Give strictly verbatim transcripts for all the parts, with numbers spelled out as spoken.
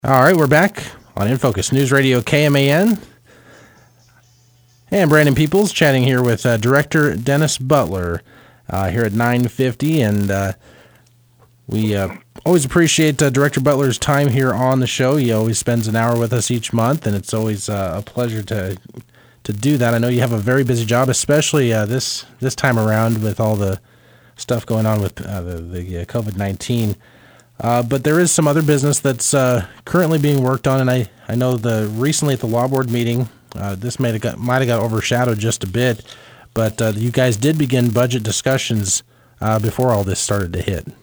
All right, we're back on In Focus News Radio K M A N. And Brandon Peoples chatting here with uh, Director Dennis Butler uh, here at nine fifty. And uh, we uh, always appreciate uh, Director Butler's time here on the show. He always spends an hour with us each month, and it's always uh, a pleasure to to do that. I know you have a very busy job, especially uh, this this time around with all the stuff going on with uh, the, the uh, COVID nineteen. Uh, but there is some other business that's uh, currently being worked on, and I, I know the recently at the law board meeting, uh, this might have got might have got overshadowed just a bit, but uh, you guys did begin budget discussions uh, before all this started to hit.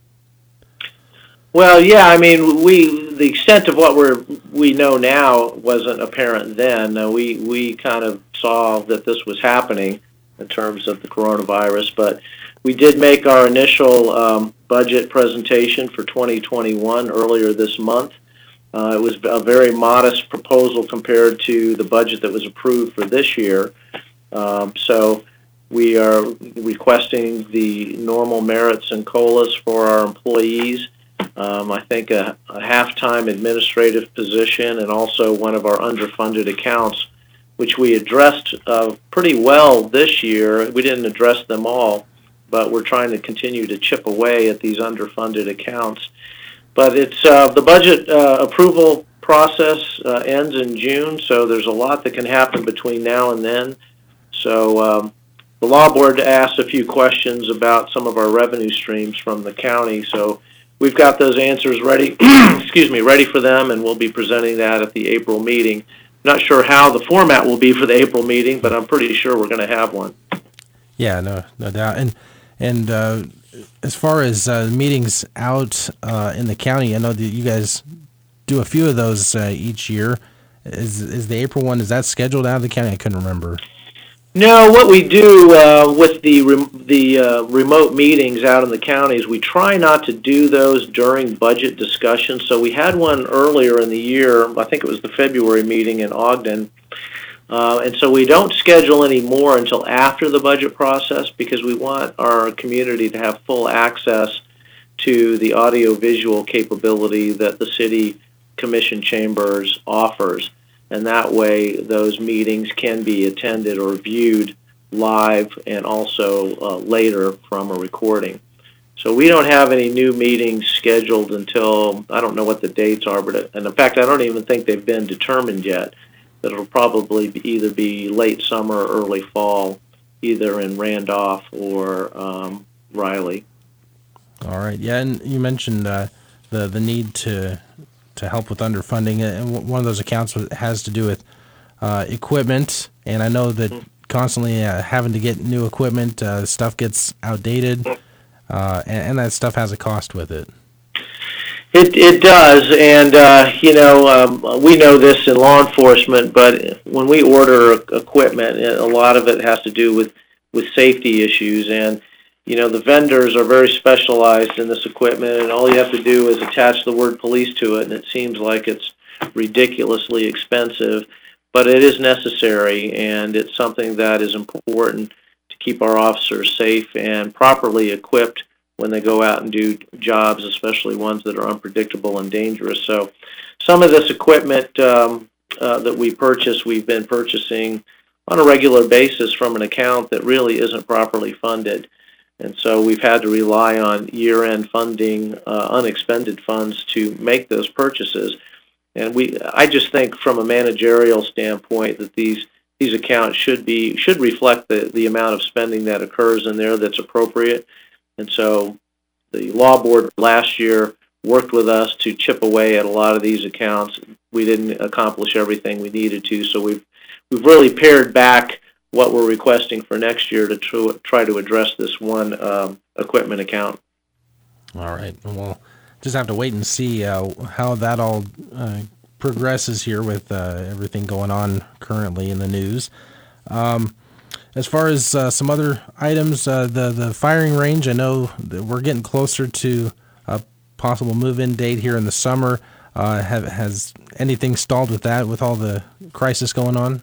Well, yeah, I mean, we the extent of what we're we know now wasn't apparent then. Uh, we we kind of saw that this was happening in terms of the coronavirus, but we did make our initial um, budget presentation for twenty twenty-one earlier this month. Uh, it was a very modest proposal compared to the budget that was approved for this year. Um, so we are requesting the normal merits and COLAs for our employees. Um, I think a, a half-time administrative position and also one of our underfunded accounts, which we addressed uh, pretty well this year. We didn't address them all, but we're trying to continue to chip away at these underfunded accounts. But it's uh, the budget uh, approval process uh, ends in June, so there's a lot that can happen between now and then. So um, the law board asked a few questions about some of our revenue streams from the county, so we've got those answers ready, excuse me, ready for them, and we'll be presenting that at the April meeting. Not sure how the format will be for the April meeting, but I'm pretty sure we're going to have one. Yeah, no, no doubt. And and uh, as far as uh, meetings out uh, in the county, I know that you guys do a few of those uh, each year. Is is the April one? Is that scheduled out of the county? I couldn't remember. No, what we do uh, with the rem- the uh, remote meetings out in the counties, we try not to do those during budget discussions. So we had one earlier in the year. I think it was the February meeting in Ogden. Uh, and so we don't schedule any more until after the budget process because we want our community to have full access to the audio-visual capability that the city commission chambers offers. And that way those meetings can be attended or viewed live and also uh, later from a recording. So we don't have any new meetings scheduled until, I don't know what the dates are, but and in fact I don't even think they've been determined yet. That it'll probably be either be late summer or early fall, either in Randolph or um, Riley. All right. Yeah, and you mentioned uh, the the need to to help with underfunding, and one of those accounts has to do with uh, equipment. And I know that constantly uh, having to get new equipment, uh, stuff gets outdated, uh, and, and that stuff has a cost with it. It it does, and uh, you know um, we know this in law enforcement. But when we order equipment, a lot of it has to do with, with safety issues. And you know the vendors are very specialized in this equipment, and all you have to do is attach the word police to it, and it seems like it's ridiculously expensive, but it is necessary, and it's something that is important to keep our officers safe and properly equipped when they go out and do jobs, especially ones that are unpredictable and dangerous. So some of this equipment um, uh, that we purchase, we've been purchasing on a regular basis from an account that really isn't properly funded. And so we've had to rely on year-end funding, uh, unexpended funds to make those purchases. And we, I just think from a managerial standpoint that these these accounts should be should reflect the, the amount of spending that occurs in there that's appropriate. And so the law board last year worked with us to chip away at a lot of these accounts. We didn't accomplish everything we needed to, so we've we've really pared back what we're requesting for next year to tr- try to address this one um, equipment account. All right. Well, just have to wait and see uh, how that all uh, progresses here with uh, everything going on currently in the news. Um, As far as uh, some other items, uh, the the firing range, I know that we're getting closer to a possible move-in date here in the summer. Uh, have, has anything stalled with that, with all the crisis going on?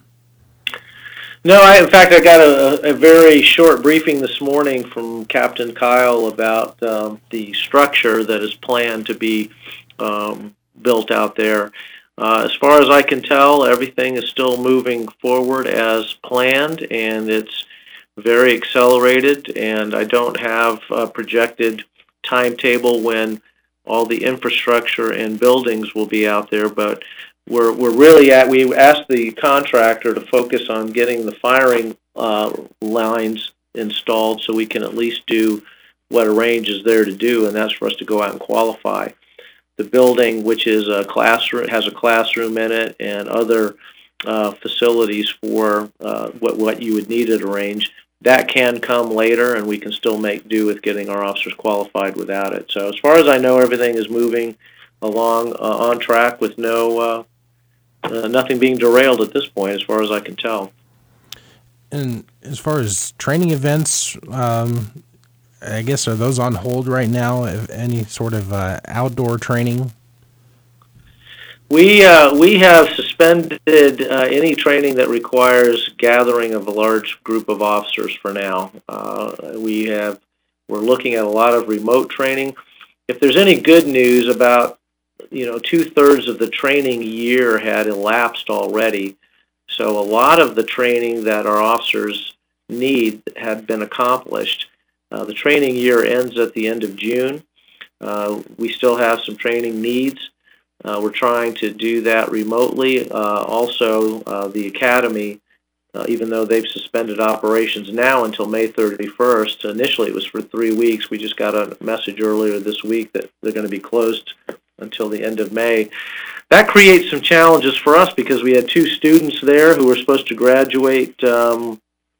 No, I, in fact, I got a, a very short briefing this morning from Captain Kyle about um, the structure that is planned to be um, built out there. Uh, as far as I can tell, everything is still moving forward as planned, and it's very accelerated, and I don't have a projected timetable when all the infrastructure and buildings will be out there, but we're we're really at, we asked the contractor to focus on getting the firing uh, lines installed so we can at least do what a range is there to do, and that's for us to go out and qualify. The building, which is a classroom, has a classroom in it and other uh, facilities for uh, what what you would need at a range. That can come later, and we can still make do with getting our officers qualified without it. So as far as I know, everything is moving along uh, on track with no uh, uh, nothing being derailed at this point, as far as I can tell. And as far as training events, um, I guess, are those on hold right now? If any sort of uh, outdoor training? We uh, we have suspended uh, any training that requires gathering of a large group of officers for now. Uh, we have we're looking at a lot of remote training. If there's any good news, about you know two thirds of the training year had elapsed already, so a lot of the training that our officers need had been accomplished. Uh, the training year ends at the end of June. Uh, we still have some training needs. Uh, we're trying to do that remotely. Uh, also, uh, the Academy, uh, even though they've suspended operations now until May thirty-first, initially it was for three weeks. We just got a message earlier this week that they're going to be closed until the end of May. That creates some challenges for us because we had two students there who were supposed to graduate um,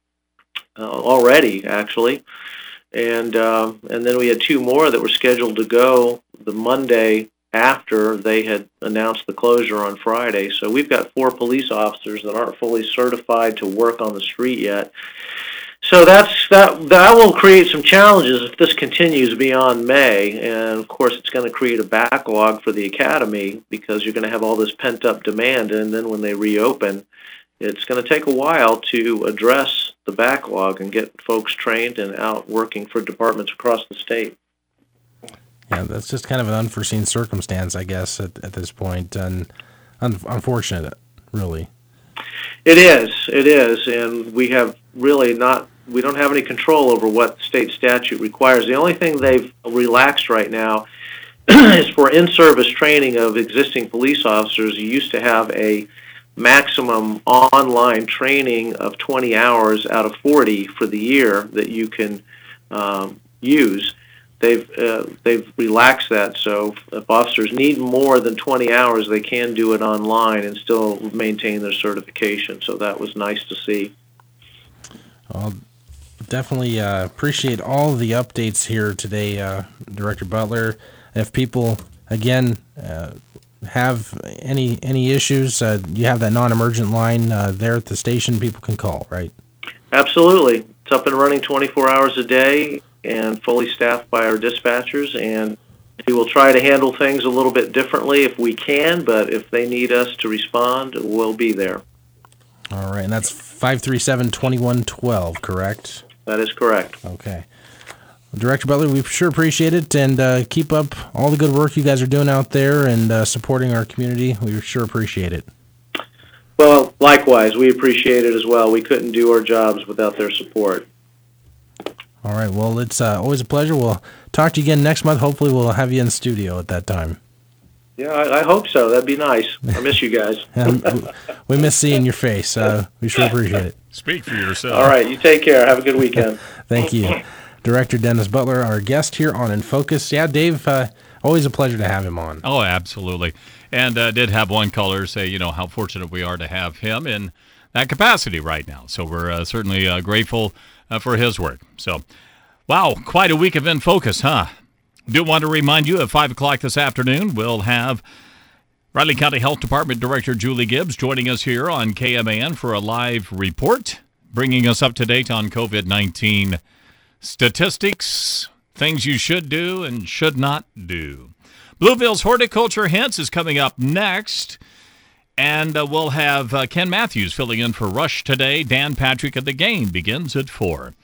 uh, already, actually. And, uh, and then we had two more that were scheduled to go the Monday after they had announced the closure on Friday. So we've got four police officers that aren't fully certified to work on the street yet. So that's that that will create some challenges if this continues beyond May. And of course it's going to create a backlog for the Academy because you're going to have all this pent-up demand, and then when they reopen, it's going to take a while to address the backlog and get folks trained and out working for departments across the state. Yeah, that's just kind of an unforeseen circumstance, I guess, at, at this point, and un- unfortunate, really. It is, it is, and we have really not, we don't have any control over what state statute requires. The only thing they've relaxed right now is for in-service training of existing police officers. You used to have a maximum online training of twenty hours out of forty for the year that you can um, use. They've uh, they've relaxed that, so if officers need more than twenty hours, they can do it online and still maintain their certification. So that was nice to see. Well, definitely uh, appreciate all the updates here today, uh, Director Butler. If people, again, uh, have any any issues, uh, you have that non-emergent line uh, there at the station people can call, right? Absolutely. It's up and running twenty-four hours a day and fully staffed by our dispatchers, and we will try to handle things a little bit differently if we can, but if they need us to respond, we'll be there. All right, and that's five three seven, two one one two, correct? That is correct. Okay. Well, Director Butler, we sure appreciate it, and uh, keep up all the good work you guys are doing out there and uh, supporting our community. We sure appreciate it. Well, likewise, we appreciate it as well. We couldn't do our jobs without their support. All right, well, it's uh, always a pleasure. We'll talk to you again next month. Hopefully we'll have you in studio at that time. Yeah, I, I hope so. That'd be nice. I miss you guys. We miss seeing your face. Uh, we sure appreciate it. Speak for yourself. All right, you take care. Have a good weekend. Thank you. Director Dennis Butler, our guest here on In Focus. Yeah, Dave, uh, always a pleasure to have him on. Oh, absolutely. And uh, did have one caller say, you know, how fortunate we are to have him in that capacity right now. So we're uh, certainly uh, grateful uh, for his work. So, wow, quite a week of In Focus, huh? Do want to remind you at five o'clock this afternoon, we'll have Riley County Health Department Director Julie Gibbs joining us here on K M A N for a live report, bringing us up to date on COVID nineteen statistics, things you should do and should not do. Blueville's Horticulture Hints is coming up next, and uh, we'll have uh, Ken Matthews filling in for Rush today. Dan Patrick at the game begins at four.